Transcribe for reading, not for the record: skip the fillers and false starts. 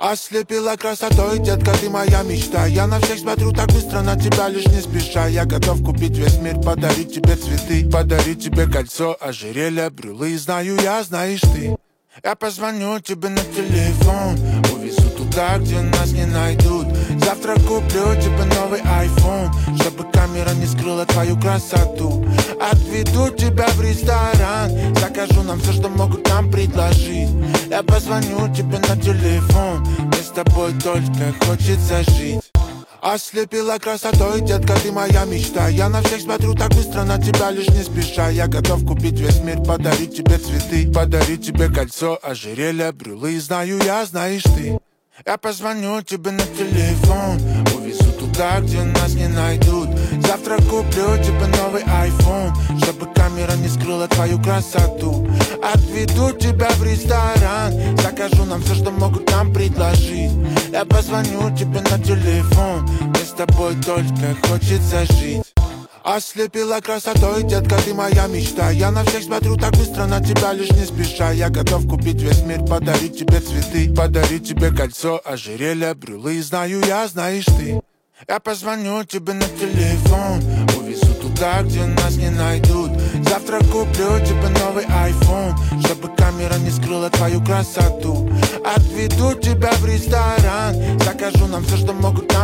Ослепила красотой, детка, ты моя мечта. Я на всех смотрю так быстро на тебя, лишь не спеша. Я готов купить весь мир, подарить тебе цветы, подарить тебе кольцо, ожерелье, брюлы. Знаю я, знаешь ты. Я позвоню тебе на телефон, увезу туда, где нас не найдут. Завтра куплю тебе новый iPhone, чтобы камера не скрыла твою красоту. Отведу тебя в ресторан, закажу нам все, что могут нам предложить. Я позвоню тебе на телефон, мне с тобой только хочется жить. Ослепила красотой, детка, ты моя мечта. Я на всех смотрю так быстро на тебя, лишь не спеша. Я готов купить весь мир, подарить тебе цветы, подарить тебе кольцо, ожерелье, брюлы. Знаю я, знаешь ты. Я позвоню тебе на телефон, увезу туда, где нас не найдут. Завтра куплю тебе новый iPhone, чтобы камера не скрыла твою красоту. Отведу тебя в ресторан, закажу нам все, что могут нам предложить. Я позвоню тебе на телефон, мне с тобой только хочется жить. Ослепила красотой, детка, ты моя мечта. Я на всех смотрю так быстро на тебя, лишь не спеша. Я готов купить весь мир, подарить тебе цветы, подарить тебе кольцо, ожерелье, брюлы. Знаю я, знаешь ты. Я позвоню тебе на телефон, увезу туда, где нас не найдут. Завтра куплю тебе новый iPhone, чтобы камера не скрыла твою красоту. Отведу тебя в ресторан, закажу нам все, что могут нам